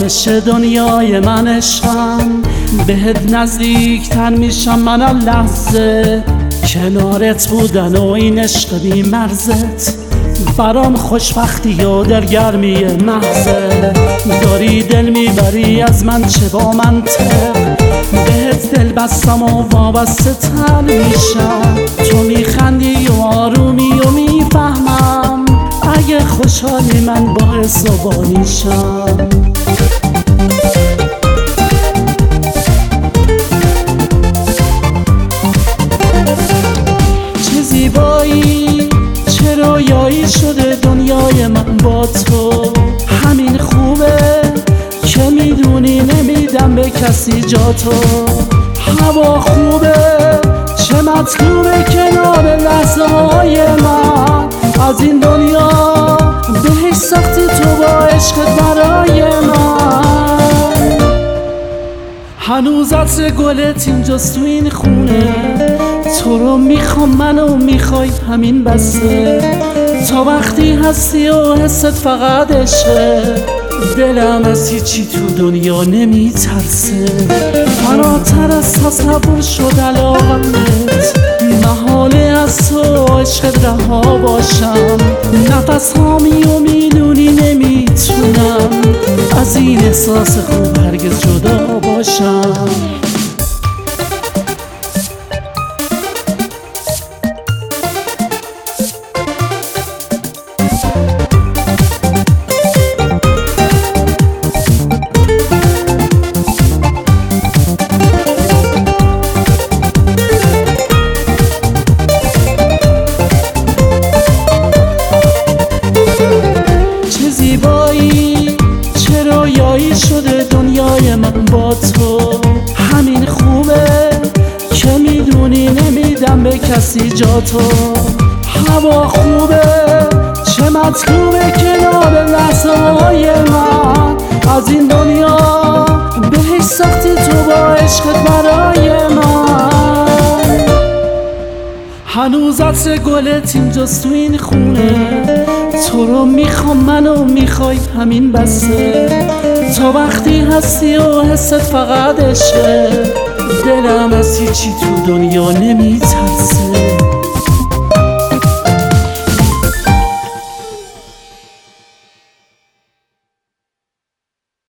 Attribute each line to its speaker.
Speaker 1: عاشق دنیای من عشقم، بهت نزدیکتر میشم من هر لحظه. کنارت بودن و این عشق بی مرزت برام خوشبختی و دلگرمی محضه. داری دل میبری از من چه با منطق، بهت دل بستم و وابسته تر میشم. تو میخندی و آرومی و میفهمم، اگه خوشحالی من باعث و بانیشم. چه زیبایی چه رویایی شده دنیای من با تو. همین خوبه که میدونی نمیدم به کسی جا تو. هوا خوبه چه مطلوبه کنار لحظه های من. از این دنیا بهش ساختی تو با عشقت برای من. هنوز عطر گلت اینجاست تو این خونه، تو رو میخوام منو میخوای همین بسه. تا وقتی هستی و حست فقط عشقه، دلم از هیچی تو دنیا نمیترسه. فراتر از تصور شد علاقمت، محاله از تو عشقت رها باشم. نفس هامی و میدونی نمیتونم از این احساس خوب هرگز جدا باشم. شده دنیای من با تو. همین خوبه که میدونی نمیدم به کسی جا تو. هوا خوبه چه مطلوبه کنار لحظه های من. از این دنیا بهش ساختی تو با عشقت برای من. هنوز عطر گلت اینجاست تو این خونه، تو رو میخوام منو میخوای همین بسه. تا وقتی هستی و حست فقط عشقه، دلم از هیچی تو دنیا نمیترسه.